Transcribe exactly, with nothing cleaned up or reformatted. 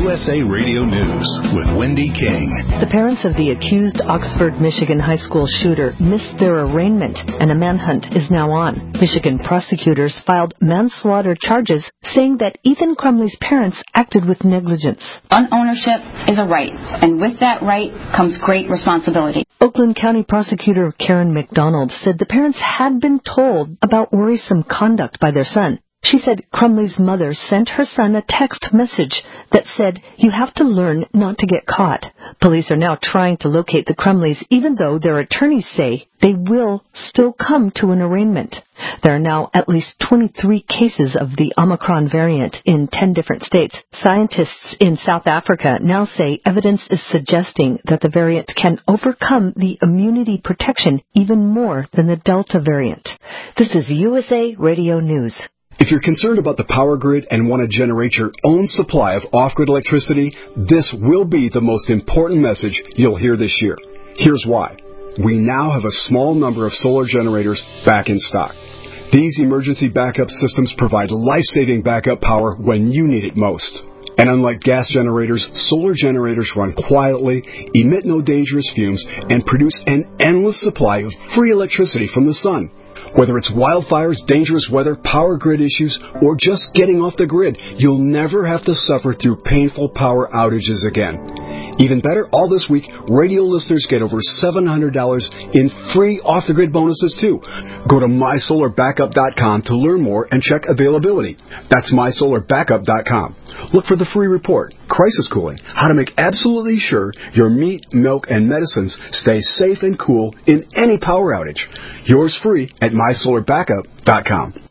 U S A Radio News with Wendy King. The parents of the accused Oxford, Michigan high school shooter missed their arraignment, and a manhunt is now on. Michigan prosecutors filed manslaughter charges, saying that Ethan Crumley's parents acted with negligence. Gun ownership is a right, and with that right comes great responsibility. Oakland County Prosecutor Karen McDonald said the parents had been told about worrisome conduct by their son. She said Crumley's mother sent her son a text message that said, "You have to learn not to get caught." Police are now trying to locate the Crumleys, even though their attorneys say they will still come to an arraignment. There are now at least twenty-three cases of the Omicron variant in ten different states. Scientists in South Africa now say evidence is suggesting that the variant can overcome the immunity protection even more than the Delta variant. This is U S A Radio News. If you're concerned about the power grid and want to generate your own supply of off-grid electricity, this will be the most important message you'll hear this year. Here's why. We now have a small number of solar generators back in stock. These emergency backup systems provide life-saving backup power when you need it most. And unlike gas generators, solar generators run quietly, emit no dangerous fumes, and produce an endless supply of free electricity from the sun. Whether it's wildfires, dangerous weather, power grid issues, or just getting off the grid, you'll never have to suffer through painful power outages again. Even better, all this week, radio listeners get over seven hundred dollars in free off-the-grid bonuses, too. Go to my solar backup dot com to learn more and check availability. That's my solar backup dot com. Look for the free report, Crisis Cooling, how to make absolutely sure your meat, milk, and medicines stay safe and cool in any power outage. Yours free at my solar backup dot com.